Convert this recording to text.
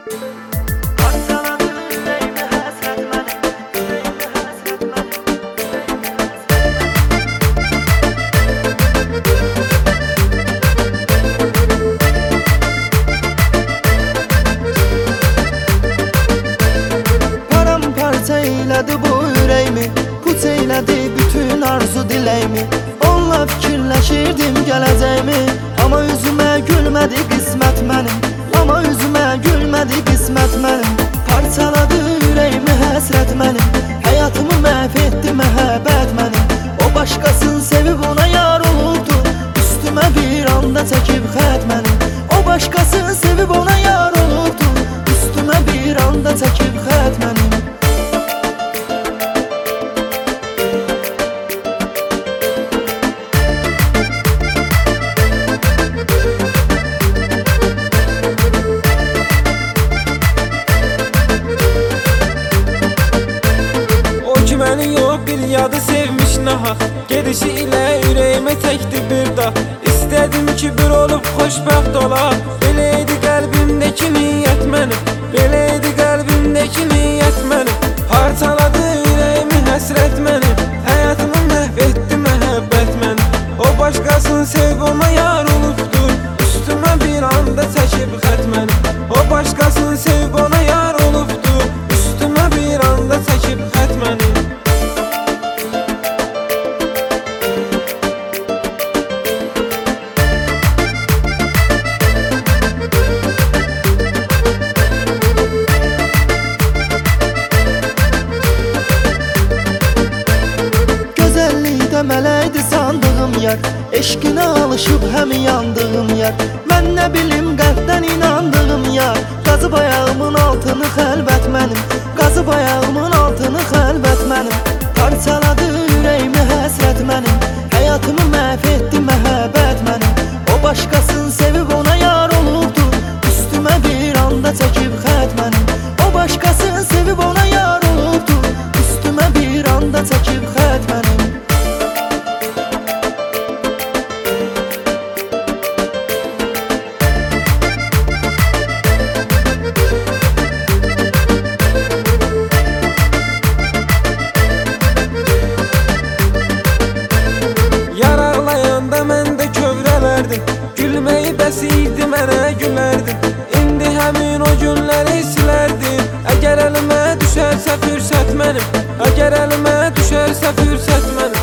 Eylədi bu ürəyimi, puç eylədi bütün arzu diləyimi. Onunla fikirləşirdim gələcəyimi, amma üzümə gülmədi qismət mənim, amma üzümə gülmədi qismət mənim. Parçaladı ürəyimi həsrət mənim, həyatımı məhv etdi məhəbbət mənim. O başqasını sevib ona yar olubdu, üstümə bir anda çəkib xət mənim. O başqasını sevib ona yar olubdu, üstümə bir anda çəkib xət mənim. Məni yox bir yadı sevmiş nahaq, gedişi ilə ürəyimə təkdi bir da. İstədim ki bir olub xoşbəxt ola, belə idi qəlbimdəki niyyət mənim, belə idi qəlbimdəki niyyət mənim. Parçaladı ürəyimi həsrət mənim, həyatımı məhv etdi məhəbbət mənim. O başqasını sevib ona yar olubdur, üstümə bir anda çəkib xət mənim. O başqasını sevib ona yar olubdur, üstümə bir anda çəkib xət mənim. Mələkdi sandığım yar, eşqinə alışıb həm yandığım yar. Mən nə bilim qəlbdən inandığım yar, qazıb ayağımın altını xəlvət mənim, qazıb ayağımın altını xəlvət mənim. Parçaladı ürəyimi həsrət mənim, həyatımı məhv etdi məhəbbət mənim. O başqasını sevib ona yar olubdu, üstümə bir anda çəkib xət mənim. O başqasını sevib ona yar olubdu, üstümə bir anda çəkib xət mənim. Gülməyi bəs idi mənə gülərdim, indi həmin o günləri silərdim. Əgər əlimə düşərsə fürsət mənim, əgər əlimə düşərsə fürsət mənim.